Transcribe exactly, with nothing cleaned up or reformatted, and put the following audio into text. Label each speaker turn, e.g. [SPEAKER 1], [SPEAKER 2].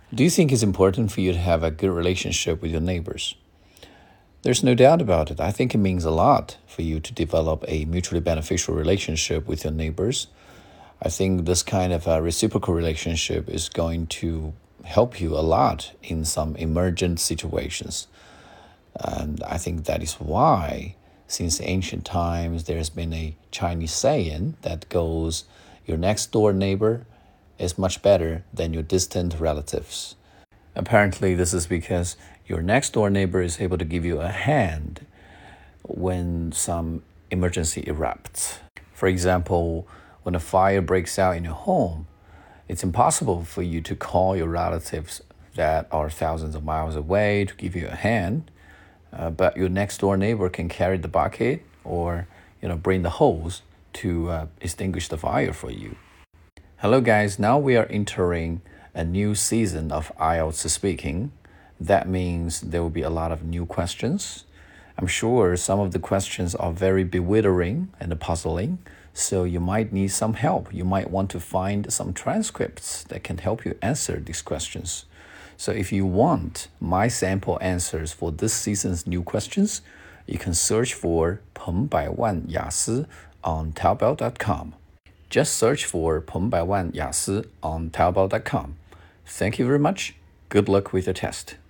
[SPEAKER 1] Do you think it's important for you to have a good relationship with your neighbors? There's no doubt about it. I think it means a lot for you to develop a mutually beneficial relationship with your neighbors. I think this kind of a reciprocal relationship is going to help you a lot in some emergent situations. And I think that is why, since ancient times, there's been a Chinese saying that goes, your next door neighbor is much better than your distant relatives. Apparently, this is because your next door neighbor is able to give you a hand when some emergency erupts. For example, when a fire breaks out in your home, it's impossible for you to call your relatives that are thousands of miles away to give you a hand, uh, but your next door neighbor can carry the bucket or you know bring the hose to uh, extinguish the fire for you. Hello guys, now we are entering a new season of I E L T S speaking. That means there will be a lot of new questions. I'm sure some of the questions are very bewildering and puzzling, so you might need some help. You might want to find some transcripts that can help you answer these questions. So if you want my sample answers for this season's new questions, you can search for 彭百万雅思 on Taobao dot com. Just search for 彭百万雅思 on Taobao dot com. Thank you very much. Good luck with your test.